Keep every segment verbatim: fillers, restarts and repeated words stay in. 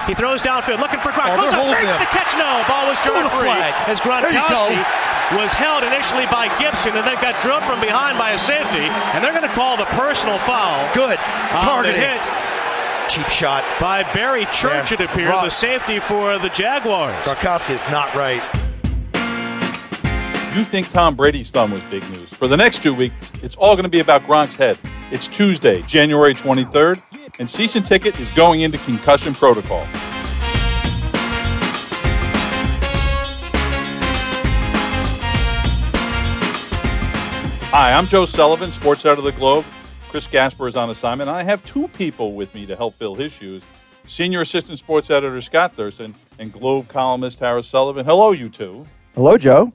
He throws downfield, looking for Gronk. Oh, Goes up, makes him. the catch. No, ball was drawn free flag. as Gronkowski was held initially by Gibson and then got drilled from behind by a safety. And they're going to call the personal foul. Good. Targeting. Hit cheap shot. By Barry Church, yeah. it appeared, Gronk. the safety for the Jaguars. Gronkowski is not right. You think Tom Brady's thumb was big news. For the next two weeks, it's all going to be about Gronk's head. It's Tuesday, January twenty-third, and Season Ticket is going into concussion protocol. Hi, I'm Joe Sullivan, sports editor of the Globe. Chris Gasper is on assignment. I have two people with me to help fill his shoes. Senior Assistant Sports Editor Scott Thurston and Globe columnist Tara Sullivan. Hello, you two. Hello, Joe.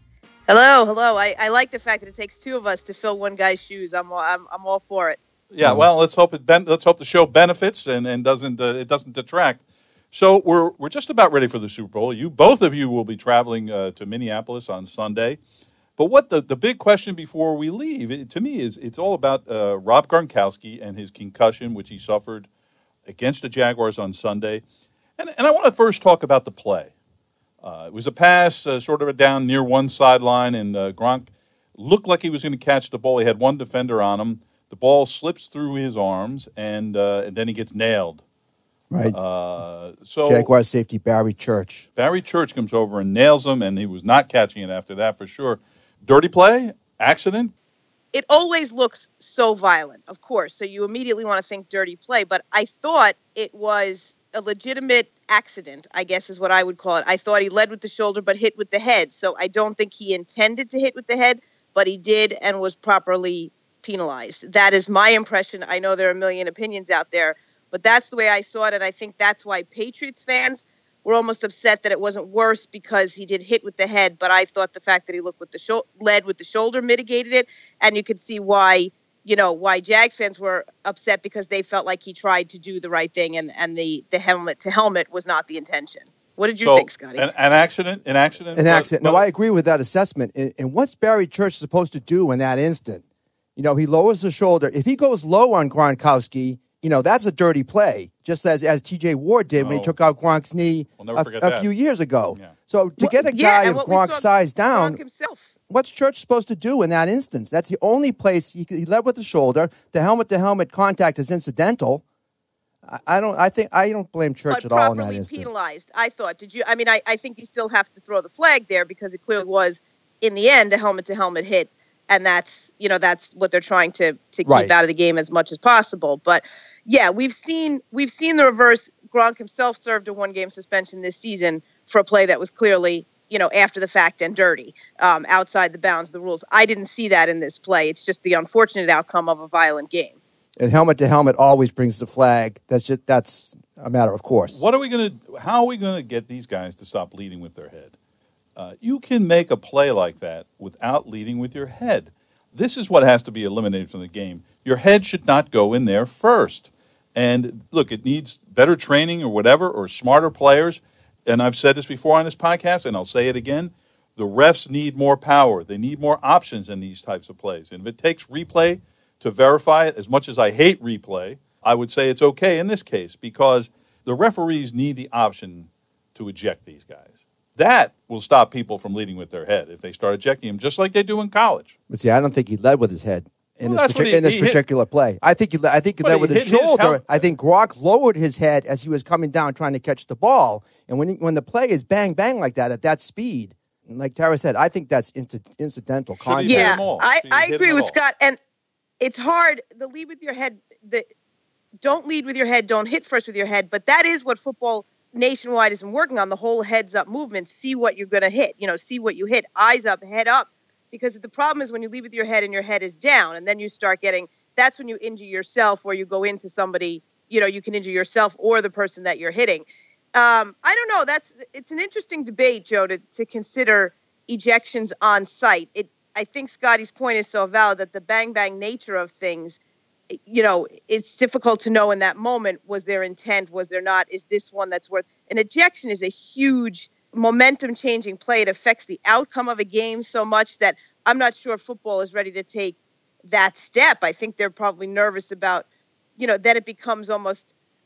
Hello, hello. I, I like the fact that it takes two of us to fill one guy's shoes. I'm all, I'm I'm all for it. Yeah, well, let's hope it ben- let's hope the show benefits and, and doesn't uh, it doesn't detract. So we're we're just about ready for the Super Bowl. You both of you will be traveling uh, to Minneapolis on Sunday. But what the, the big question before we leave, it, to me, is it's all about uh, Rob Gronkowski and his concussion, which he suffered against the Jaguars on Sunday. And, and I want to first talk about the play. Uh, it was a pass, uh, sort of a down near one sideline, and uh, Gronk looked like he was going to catch the ball. He had one defender on him. The ball slips through his arms, and, uh, and then he gets nailed. Right. Uh, so Jaguar safety Barry Church. Barry Church comes over and nails him, and he was not catching it after that for sure. Dirty play? Accident? It always looks so violent, of course, so you immediately want to think dirty play, but I thought it was a legitimate accident, I guess is what I would call it. I thought he led with the shoulder but hit with the head, so I don't think he intended to hit with the head, but he did and was properly penalized. That is my impression. I know there are a million opinions out there, but that's the way I saw it, and I think that's why Patriots fans were almost upset that it wasn't worse because he did hit with the head, but I thought the fact that he looked with the sho- led with the shoulder mitigated it, and you could see why, you know, why Jags fans were upset because they felt like he tried to do the right thing, and, and the, the helmet to helmet was not the intention. What did you so, think, Scotty? An, an accident? An accident? An accident. But, no, I agree with that assessment. And, and what's Barry Church supposed to do in that instant? You know, he lowers the shoulder. If he goes low on Gronkowski, you know, that's a dirty play, just as, as T J Ward did No. when he took out Gronk's knee We'll a, never forget a that. few years ago. Yeah. So to Well, get a yeah, guy and of what we Gronk's saw size down, Gronk himself. what's Church supposed to do in that instance? That's the only place he, he led with the shoulder. The helmet-to-helmet contact is incidental. I, I don't. I think I don't blame Church But at all in that properly instance. penalized, I thought. Did you? I mean, I, I think you still have to throw the flag there because it clearly was, in the end, a helmet-to-helmet hit, and that's you know that's what they're trying to to keep Right. out of the game as much as possible. But yeah, we've seen we've seen the reverse. Gronk himself served a one-game suspension this season for a play that was clearly, you know, after the fact and dirty, um, outside the bounds of the rules. I didn't see that in this play. It's just the unfortunate outcome of a violent game. And helmet to helmet always brings the flag. That's just that's a matter of course. What are we going to? How are we going to get these guys to stop leading with their head? Uh, you can make a play like that without leading with your head. This is what has to be eliminated from the game. Your head should not go in there first. And look, it needs better training or whatever, or smarter players. And I've said this before on this podcast, and I'll say it again. The refs need more power. They need more options in these types of plays. And if it takes replay to verify it, as much as I hate replay, I would say it's okay in this case because the referees need the option to eject these guys. That will stop people from leading with their head if they start ejecting them, just like they do in college. But see, I don't think he led with his head in Well, this, that's what partic- he- in this he hit- particular play. I think he, le- I think he But led he with his hit his shoulder. helmet. I think Gronk lowered his head as he was coming down trying to catch the ball. And when he, when the play is bang bang like that at that speed, and like Tara said, I think that's inc- incidental Should he contact. hit Yeah, them all? I, So you I hit agree them with all. Scott. And it's hard. The lead with your head, the don't lead with your head, don't hit first with your head. But that is what football nationwide has been working on, the whole heads up movement. See what you're going to hit, you know, see what you hit, eyes up, head up. Because the problem is when you lead with your head and your head is down, and then you start getting, that's when you injure yourself or you go into somebody, you know, you can injure yourself or the person that you're hitting. Um, I don't know. That's, it's an interesting debate, Joe, to, to consider ejections on site. It, I think Scotty's point is so valid that the bang bang nature of things, you know, it's difficult to know in that moment, was there intent, was there not, is this one that's worth, an ejection is a huge momentum changing play. It affects the outcome of a game so much that I'm not sure football is ready to take that step. I think they're probably nervous about, you know, that it becomes almost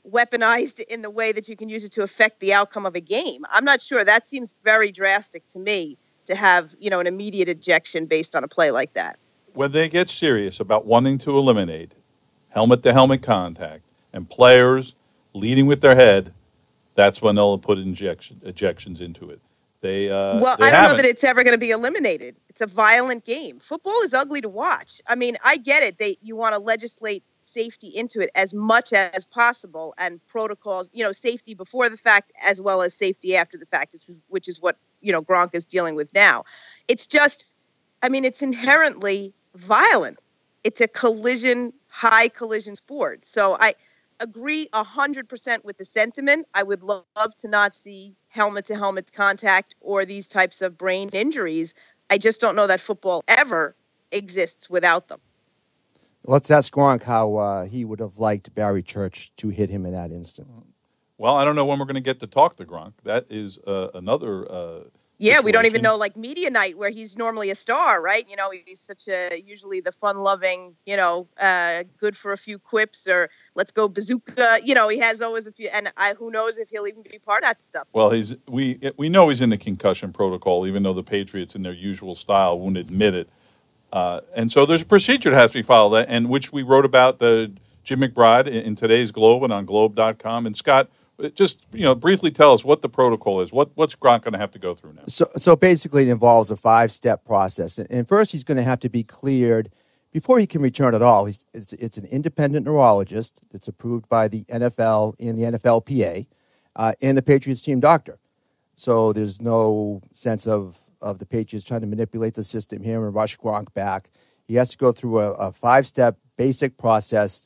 weaponized in the way that you can use it to affect the outcome of a game. I'm not sure. That seems very drastic to me to have, you know, an immediate ejection based on a play like that. When they get serious about wanting to eliminate helmet-to-helmet contact and players leading with their head, that's when they'll put injection, ejections into it. They uh, Well, they I don't haven't. know that it's ever going to be eliminated. It's a violent game. Football is ugly to watch. I mean, I get it. They you want to legislate safety into it as much as possible, and protocols, you know, safety before the fact as well as safety after the fact, which is, which is what, you know, Gronk is dealing with now. It's just, I mean, it's inherently violent. It's a collision, high collision sport. So I agree one hundred percent with the sentiment. I would love to not see helmet-to-helmet contact or these types of brain injuries. I just don't know that football ever exists without them. Let's ask Gronk how uh, he would have liked Barry Church to hit him in that instant. Well, I don't know when we're going to get to talk to Gronk. That is uh, another uh, Yeah, we don't even situation. know, like, media night, where he's normally a star, right? You know, he's such a, usually the fun-loving, you know, uh, good for a few quips, or let's go bazooka. You know, he has always a few, and I, who knows if he'll even be part of that stuff. Well, he's we we know he's in the concussion protocol, even though the Patriots, in their usual style, won't admit it. Uh, and so there's a procedure that has to be followed, and which we wrote about the Jim McBride in, in today's Globe and on Globe dot com. And Scott, just you know, briefly tell us what the protocol is. What what's Gronk going to have to go through now? So, so basically, it involves a five-step process. And first, he's going to have to be cleared before he can return at all. He's, it's, it's an independent neurologist that's approved by the N F L and the N F L P A uh, and the Patriots team doctor. So there's no sense of, of the Patriots trying to manipulate the system here and rush Gronk back. He has to go through a, a five-step basic process.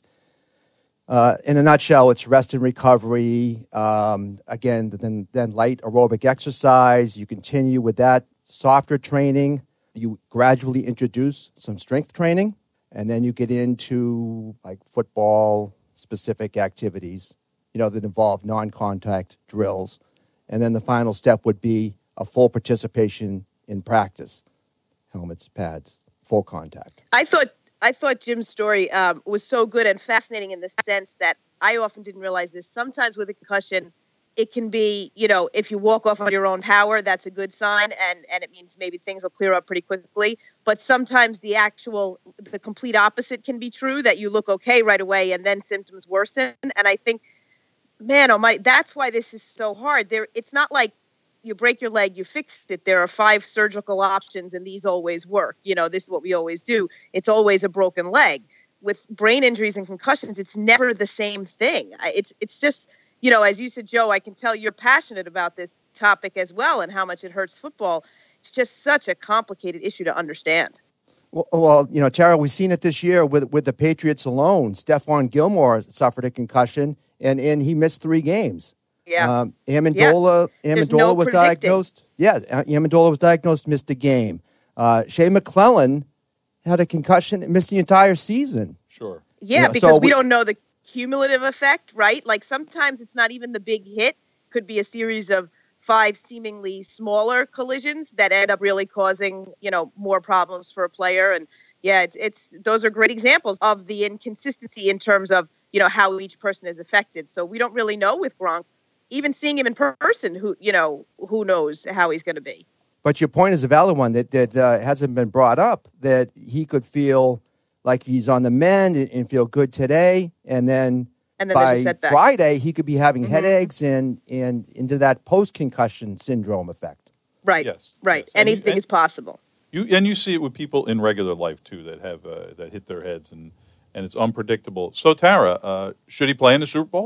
Uh, in a nutshell, it's rest and recovery. Um, again, then then light aerobic exercise. You continue with that softer training. You gradually introduce some strength training, and then you get into like football specific activities, you know, that involve non-contact drills. And then the final step would be a full participation in practice, helmets, pads, full contact. I thought I thought Jim's story um, was so good and fascinating in the sense that I often didn't realize this. Sometimes with a concussion, it can be, you know, if you walk off on your own power, that's a good sign, and, and it means maybe things will clear up pretty quickly. But sometimes the actual, the complete opposite can be true, that you look okay right away and then symptoms worsen. And I think, man, oh my, that's why this is so hard. There, it's not like you break your leg, you fixed it. There are five surgical options, and these always work. You know, this is what we always do. It's always a broken leg. With brain injuries and concussions, it's never the same thing. It's it's just, you know, as you said, Joe, I can tell you're passionate about this topic as well and how much it hurts football. It's just such a complicated issue to understand. Well, well you know, Tara, we've seen it this year with with the Patriots alone. Stephon Gilmore suffered a concussion, and, and he missed three games. Yeah. Um, Amendola, yeah. Amendola no was predicting. diagnosed. Yeah, Amendola was diagnosed, missed a game. Uh, Shea McClellan had a concussion and missed the entire season. Sure. Yeah, Yeah, because so we, we- don't know the cumulative effect, right? Like sometimes it's not even the big hit. Could be a series of five seemingly smaller collisions that end up really causing, you know, more problems for a player. And yeah, it's, it's those are great examples of the inconsistency in terms of, you know, how each person is affected. So we don't really know with Gronk. Even seeing him in person, who you know, who knows how he's going to be. But your point is a valid one that that uh, hasn't been brought up. That he could feel like he's on the mend and, and feel good today, and then, And then there's a by setback. Friday he could be having Mhm. headaches and and into that post concussion syndrome effect. Right. Yes, Right. yes. And you- Anything and- is possible. You and you see it with people in regular life too that have uh, that hit their heads and and it's unpredictable. So Tara, uh, should he play in the Super Bowl?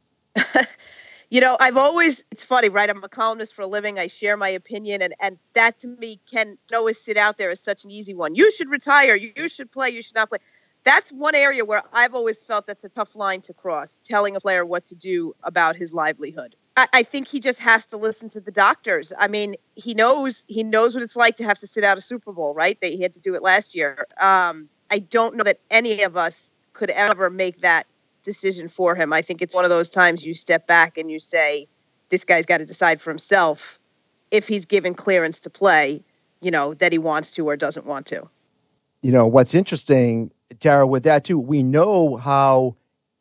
You know, I've always, it's funny, right? I'm a columnist for a living. I share my opinion. And, and that to me can always sit out there as such an easy one. You should retire. You should play. You should not play. That's one area where I've always felt that's a tough line to cross, telling a player what to do about his livelihood. I, I think he just has to listen to the doctors. I mean, he knows he knows what it's like to have to sit out a Super Bowl, right? They, he had to do it last year. Um, I don't know that any of us could ever make that decision for him. I think it's one of those times you step back and you say, this guy's got to decide for himself if he's given clearance to play, you know, that he wants to or doesn't want to. You know, what's interesting, Tara, with that too, we know how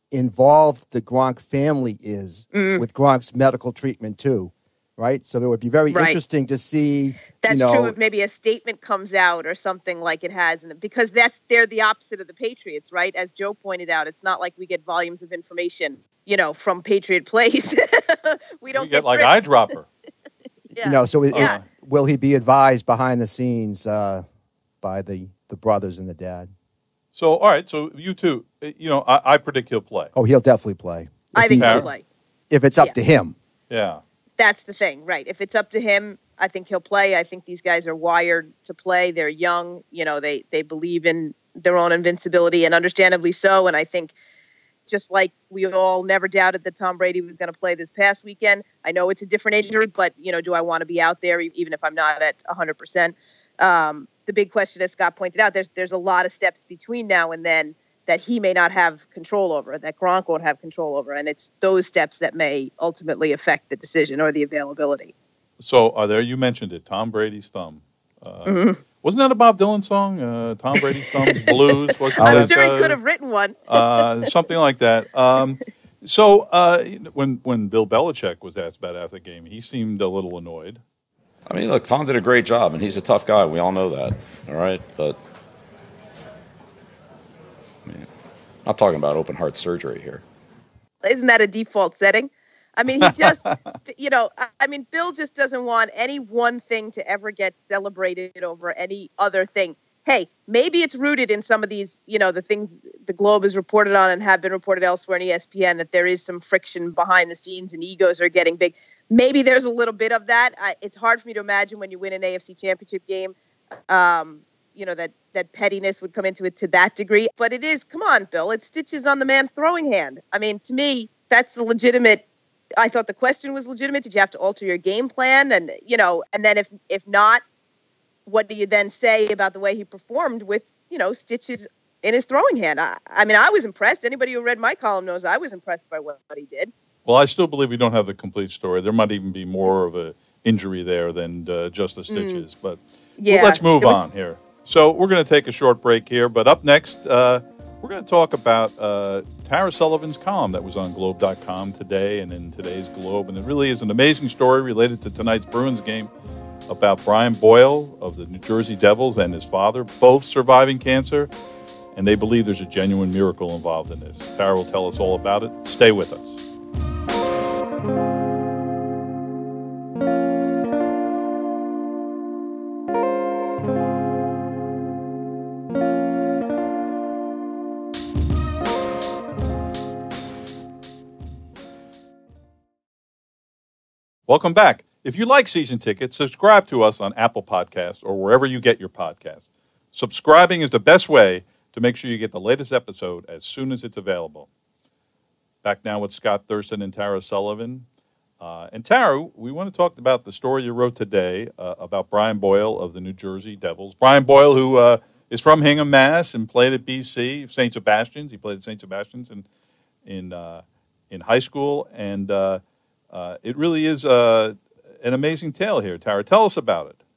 involved the Gronk family is Mm. with Gronk's medical treatment too, right? So it would be very Right. interesting to see. That's you know, true if maybe a statement comes out or something like it has, in the, because that's they're the opposite of the Patriots, right? As Joe pointed out, it's not like we get volumes of information, you know, from Patriot Place. we don't We get like drips. eyedropper. Yeah. You know, so it, it- Yeah. will he be advised behind the scenes uh, by the, the brothers and the dad? So, all right. So you two, uh, you know, I, I predict he'll play. Oh, he'll definitely play. I If think he- he'll play. if it's up Yeah. to him. Yeah. That's the thing, right? If it's up to him, I think he'll play. I think these guys are wired to play. They're young, you know, they they believe in their own invincibility, and understandably so. And I think just like we all never doubted that Tom Brady was going to play this past weekend, I know it's a different injury, but, you know, do I want to be out there e- even if I'm not at one hundred percent? Um, the big question, as Scott pointed out, there's there's a lot of steps between now and then that he may not have control over, that Gronk won't have control over. And it's those steps that may ultimately affect the decision or the availability. So are there, you mentioned it, Tom Brady's thumb. Uh, Mm-hmm. Wasn't that a Bob Dylan song? Uh, Tom Brady's Thumb's Blues? Wasn't I'm that, sure he uh, could have written one. uh, something like that. Um, so uh, when when Bill Belichick was asked about it after the game, he seemed a little annoyed. I mean, look, Tom did a great job, and he's a tough guy. We all know that, all right? But, I mean, I'm not talking about open heart surgery here. Isn't that a default setting? I mean, he just, you know, I- I mean, Bill just doesn't want any one thing to ever get celebrated over any other thing. Hey, maybe it's rooted in some of these, you know, the things the Globe has reported on and have been reported elsewhere in E S P N, that there is some friction behind the scenes and egos are getting big. Maybe there's a little bit of that. I, it's hard for me to imagine when you win an A F C championship game, um, you know, that, that pettiness would come into it to that degree. But it is, come on, Bill, it's stitches on the man's throwing hand. I mean, to me, that's a legitimate. I thought the question was legitimate. Did you have to alter your game plan? And, you know, and then if, if not, what do you then say about the way he performed with, you know, stitches in his throwing hand? I, I mean, I was impressed. Anybody who read my column knows I was impressed by what, what he did. Well, I still believe we don't have the complete story. There might even be more of a injury there than uh, just the stitches. But Yeah, well, let's move there was- on here. So we're going to take a short break here. But up next, uh, we're going to talk about uh, Tara Sullivan's column that was on Globe dot com today and in today's Globe. And it really is an amazing story related to tonight's Bruins game about Brian Boyle of the New Jersey Devils and his father, both surviving cancer. And they believe there's a genuine miracle involved in this. Tara will tell us all about it. Stay with us. Welcome back. If you like season tickets, subscribe to us on Apple Podcasts or wherever you get your podcasts. Subscribing is the best way to make sure you get the latest episode as soon as it's available. Back now with Scott Thurston and Tara Sullivan. Uh, and Tara, we want to talk about the story you wrote today uh, about Brian Boyle of the New Jersey Devils. Brian Boyle, who uh, is from Hingham, Mass, and played at B C, Saint Sebastian's. He played at Saint Sebastian's in in uh, in high school, and uh, uh, it really is uh, an amazing tale here. Tara, tell us about it.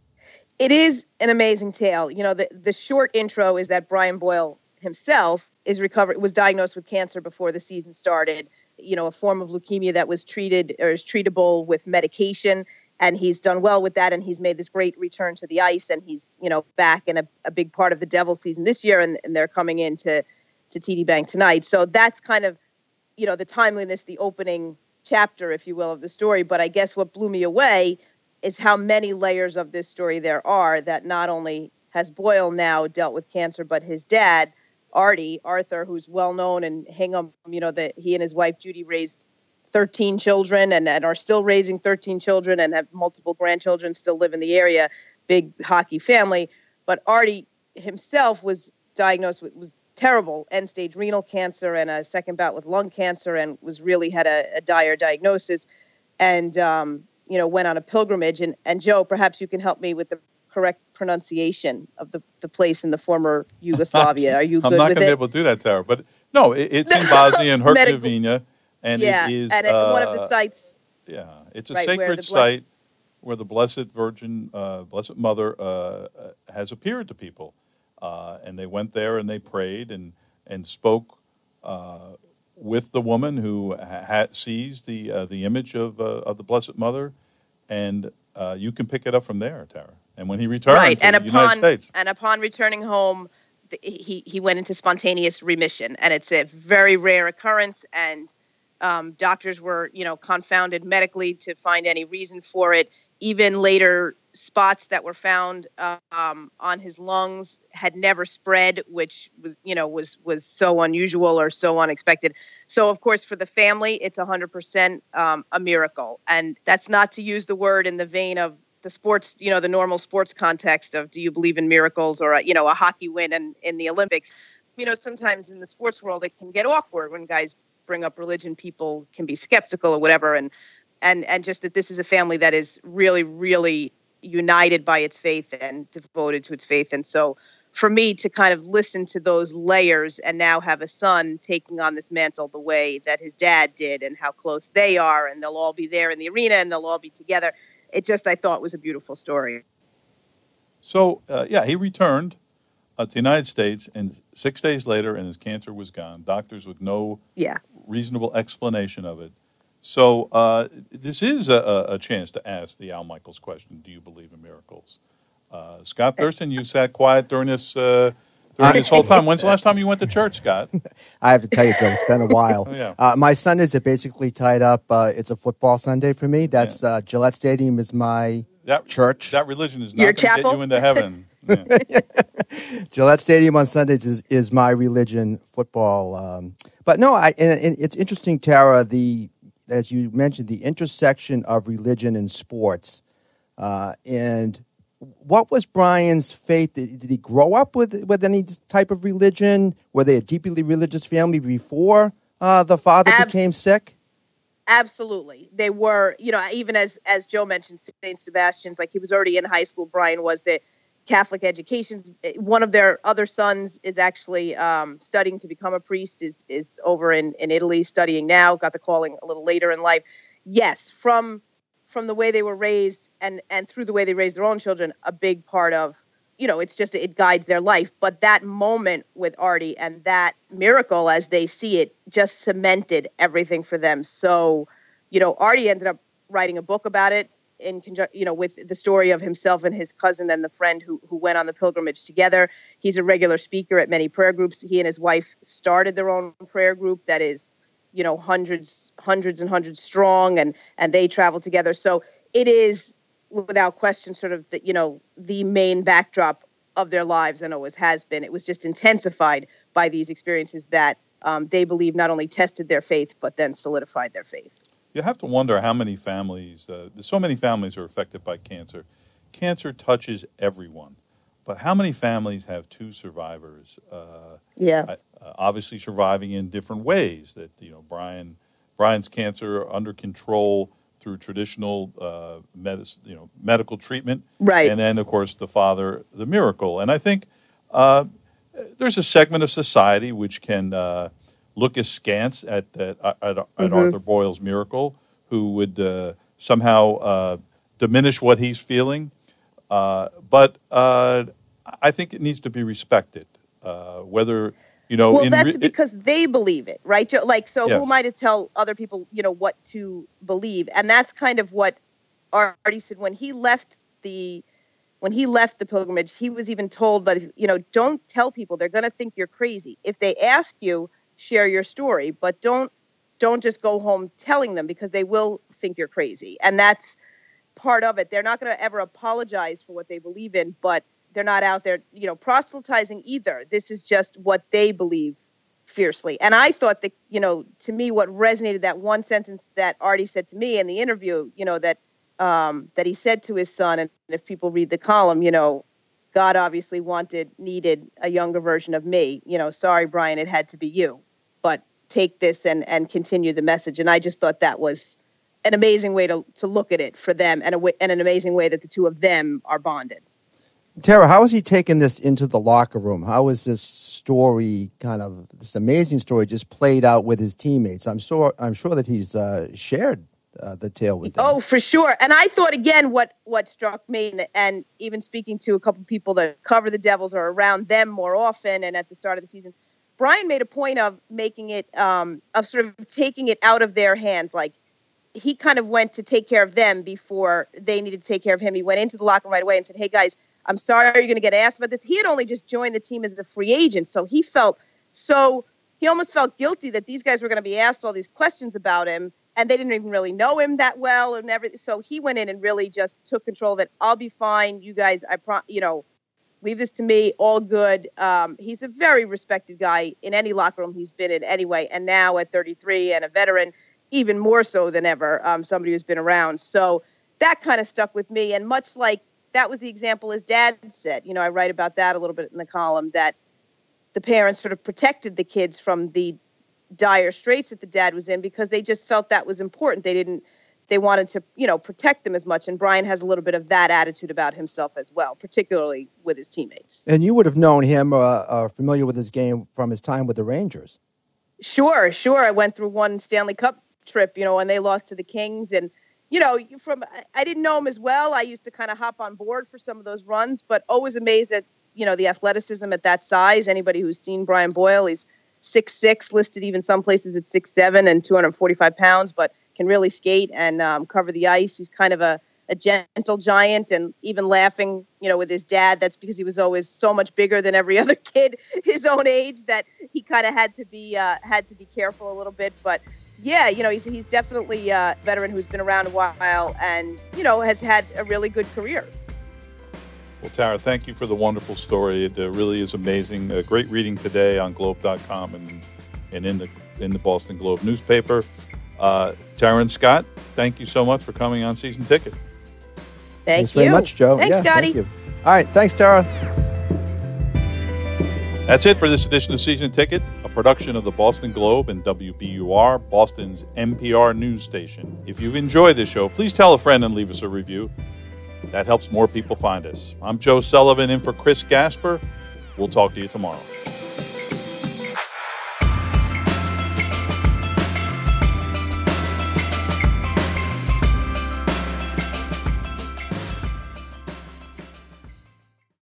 It is an amazing tale. You know, the, the short intro is that Brian Boyle himself is recovered, was diagnosed with cancer before the season started, you know, a form of leukemia that was treated or is treatable with medication. And he's done well with that. And he's made this great return to the ice. And he's, you know, back in a, a big part of the Devils season this year. And, and they're coming into to T D Bank tonight. So that's kind of, you know, the timeliness, the opening chapter, if you will, of the story. But I guess what blew me away is how many layers of this story there are, that not only has Boyle now dealt with cancer, but his dad, Artie, Arthur, who's well known in Hingham, you know, that he and his wife, Judy, raised thirteen children and, and are still raising thirteen children and have multiple grandchildren, still live in the area, big hockey family. But Artie himself was diagnosed with, was terrible end-stage renal cancer and a second bout with lung cancer, and was really had a, a dire diagnosis. And, um, you know, went on a pilgrimage. And, and Joe, perhaps you can help me with the correct pronunciation of the, the place in the former Yugoslavia. Are you good I'm not with going to be it? able to do that, Tara. But no, it, it's in Bosnia and Medical- Herzegovina, and yeah, it is and at uh, one of the sites. Yeah, it's a Right, where sacred the blessed- site where the Blessed Virgin, uh, Blessed Mother, uh, has appeared to people, uh, and they went there and they prayed and and spoke uh, with the woman who ha- sees the uh, the image of uh, of the Blessed Mother, and uh, you can pick it up from there, Tara. And when he returned right. to and the upon, United States, and upon returning home, th- he he went into spontaneous remission, and it's a very rare occurrence. And um, doctors were, you know, confounded medically to find any reason for it. Even later spots that were found um, on his lungs had never spread, which was, you know, was was so unusual or so unexpected. So, of course, for the family, it's one hundred percent um, a miracle. And that's not to use the word in the vein of the sports, you know, the normal sports context of do you believe in miracles or, a, you know, a hockey win in, in the Olympics. You know, sometimes in the sports world, it can get awkward when guys bring up religion. People can be skeptical or whatever. And and and just that this is a family that is really, really united by its faith and devoted to its faith. And so for me to kind of listen to those layers and now have a son taking on this mantle the way that his dad did and how close they are, and they'll all be there in the arena and they'll all be together. It just, I thought, was a beautiful story. So, uh, yeah, he returned uh, to the United States, and six days later, and his cancer was gone. Doctors with no yeah. reasonable explanation of it. So uh, this is a, a chance to ask the Al Michaels question, do you believe in miracles? Uh, Scott Thurston, you sat quiet during this uh, during this whole time. When's the last time you went to church, Scott? I have to tell you, Joe, it's been a while. Oh, yeah. uh, my Sundays are basically tied up. Uh, it's a football Sunday for me. That's Yeah. uh, Gillette Stadium is my That, church. That religion is not Your going to get chapel? you into heaven. Yeah. Gillette Stadium on Sundays is, is my religion, football. Um, but no, I and, and it's interesting, Tara, the as you mentioned, the intersection of religion and sports. Uh, and what was Brian's faith? Did, did he grow up with with any type of religion? Were they a deeply religious family before uh, the father Abs- became sick? Absolutely. They were, you know, even as as Joe mentioned, Saint Sebastian's, like he was already in high school. Brian was the Catholic education. One of their other sons is actually um, studying to become a priest, is is over in, in Italy studying now, got the calling a little later in life. Yes, from from the way they were raised and, and through the way they raised their own children, a big part of, you know, it's just, it guides their life. But that moment with Artie and that miracle as they see it just cemented everything for them. So, you know, Artie ended up writing a book about it in conjunction, you know, with the story of himself and his cousin and the friend who who went on the pilgrimage together. He's a regular speaker at many prayer groups. He and his wife started their own prayer group that is, you know, hundreds, hundreds and hundreds strong, and and they travel together. So it is, without question, sort of the, you know, the main backdrop of their lives, and always has been. It was just intensified by these experiences that um, they believe not only tested their faith, but then solidified their faith. You have to wonder how many families, uh, so many families are affected by cancer. Cancer touches everyone, but how many families have two survivors? Uh, Yeah. uh, obviously surviving in different ways. That, you know, Brian, Brian's cancer under control through traditional, uh, medicine, you know, medical treatment, Right. And then, of course, the father, the miracle. And I think uh, there's a segment of society which can uh, look askance at at, at, at Mm-hmm. Arthur Boyle's miracle, who would uh, somehow uh, diminish what he's feeling. Uh, but uh, I think it needs to be respected, uh, whether, you know. Well, in that's re- because they believe it, right, Joe? Like, so Yes. who am I to tell other people, you know, what to believe? And that's kind of what Artie said when he left the when he left the pilgrimage. He was even told, but you know, don't tell people; they're going to think you're crazy. If they ask you, share your story, but don't don't just go home telling them, because they will think you're crazy. And that's part of it. They're not going to ever apologize for what they believe in, but they're not out there, you know, proselytizing either. This is just what they believe fiercely. And I thought that, you know, to me, what resonated, that one sentence that Artie said to me in the interview, you know, that um, that he said to his son, and if people read the column, you know, God obviously wanted, needed a younger version of me. You know, sorry, Brian, it had to be you. But take this and, and continue the message. And I just thought that was an amazing way to, to look at it for them, and, a, and an amazing way that the two of them are bonded. Tara, how is he taking this into the locker room? How is this story, kind of this amazing story, just played out with his teammates? I'm sure. I'm sure that he's uh, shared uh, the tale with them. Oh, for sure. And I thought, again, what what struck me, and, and even speaking to a couple of people that cover the Devils or around them more often, and at the start of the season, Brian made a point of making it, um, of sort of taking it out of their hands. Like, he kind of went to take care of them before they needed to take care of him. He went into the locker room right away and said, hey, guys, I'm sorry you're going to get asked about this. He had only just joined the team as a free agent, so he felt so he almost felt guilty that these guys were going to be asked all these questions about him, and they didn't even really know him that well and everything. So he went in and really just took control of it. I'll be fine. You guys, I pro- you know, leave this to me. All good. Um, he's a very respected guy in any locker room he's been in anyway, and now at thirty-three and a veteran, even more so than ever, um, somebody who's been around. So that kind of stuck with me. And much like that was the example his dad said, you know, I write about that a little bit in the column, that the parents sort of protected the kids from the dire straits that the dad was in because they just felt that was important. They didn't, they wanted to, you know, protect them as much. And Brian has a little bit of that attitude about himself as well, particularly with his teammates. And you would have known him, uh, uh, familiar with his game from his time with the Rangers. Sure, sure. I went through one Stanley Cup trip, you know, when they lost to the Kings, and you know, from I didn't know him as well. I used to kind of hop on board for some of those runs, but always amazed at, you know, the athleticism at that size. Anybody who's seen Brian Boyle, he's six six, listed even some places at six seven and two hundred forty-five pounds, but can really skate and um, cover the ice. He's kind of a, a gentle giant, and even laughing, you know, with his dad, that's because he was always so much bigger than every other kid his own age that he kind of had to be uh, had to be careful a little bit. But yeah, you know, he's he's definitely a veteran who's been around a while and, you know, has had a really good career. Well, Tara, thank you for the wonderful story. It uh, really is amazing. Uh, great reading today on Globe dot com and and in the in the Boston Globe newspaper. Uh, Tara and Scott, thank you so much for coming on Season Ticket. Thank Thanks you. very much, Joe. Thanks, yeah, Scotty. Thank you. All right. Thanks, Tara. That's it for this edition of Season Ticket, a production of the Boston Globe and W B U R, Boston's N P R news station. If you've enjoyed this show, please tell a friend and leave us a review. That helps more people find us. I'm Joe Sullivan in for Chris Gasper. We'll talk to you tomorrow.